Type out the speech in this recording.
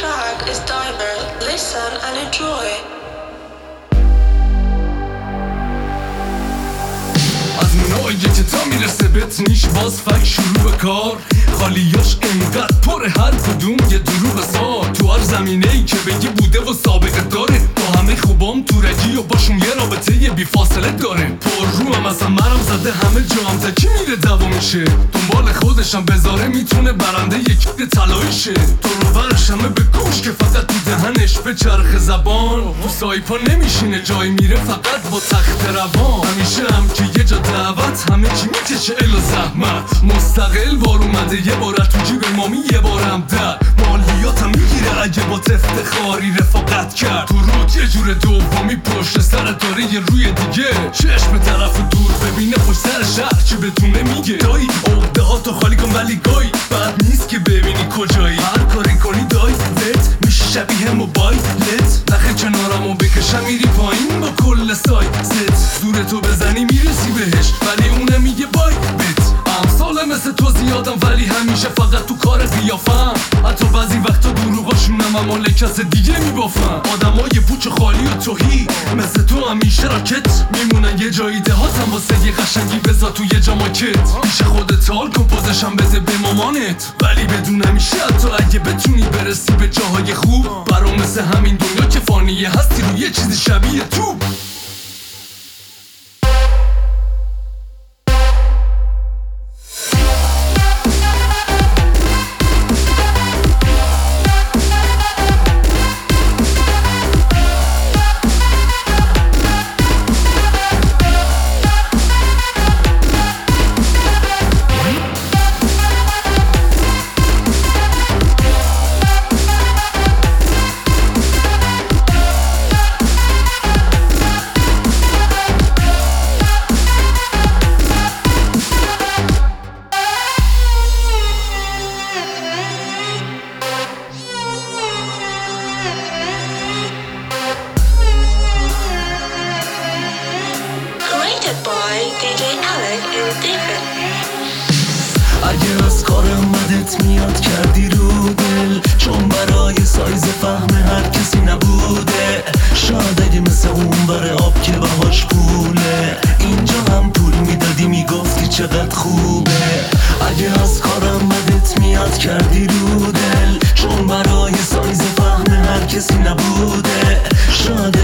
track is Diver. Listen and enjoy. از اونایی که تا میرسه بهت نیش باز فک شروع به کار خالیاش انقدر پره هر کدوم یه دروغ سار تو هر زمینه ای که بگی بوده و سابقه داره با همه خوبام تو رگی و باشون یه رابطه یه بی فاصله داره پر رو هم اصلا مرم زده همه جا هم تا کی میره دوامیشه دنبال خودشم بذاره میتونه برنده یکی طلاییشه تو رو برش همه به گوش که فقط تو دهنش به چرخ زبان تو سایپا نمیشینه جایی میره فقط با تخت روان همیشه هم که یه جا دعوت همه چی میکشه الا زحمت مستقل بار اومده یه بار تو جیب مامی یه بارم در مالیاتم میگیره اگه با افتخاری رفاقت کرد تو رود یه جور دومی پشت سر داره یه روی دیگه چشم طرف دور ببینه پشت سر شهر چی بتونه میگه دایی عقده ها تو خالی کن ولی گای بعد نیست که ببینی کجایی هر کاری کنی دایی لت میشه شبیه موبایلت نخه کنارمو بکشم میری پایین با کل سایزت زورتو بزنی میرسی بهش ولی اونه میگه بای بت امثال مثل تو زیادم ولی همیشه فقط تو کار قیافم حتی بعضی وقتا دروغاشونم اما لکس دیگه میبافم آدمای پوچ خالی و توهی مثل تو همیشه راکت میمونن یه جایی دهاتم واسه یه قشنگی بزا تو یه جاماکت پیش خودت حال کن پوزشم بده به مامانت ولی بدون همیشه حتی اگه بتونی برسی به جاهای خوب برام مثل همین دنیا که فانیه هستی روی یه چیزی شبیه تو By DJ Alec and David. اگه از کارم بدت میاد کردی رو دل چون برای سایز فهم هر کسی نبوده شاید اگه مثل اون بره آب که بهاش پوله اینجا هم پول میدادی میگفتی چقدر خوبه اگه از کارم بدت میاد کردی رو دل چون برای سایز فهم هر کسی نبوده شاید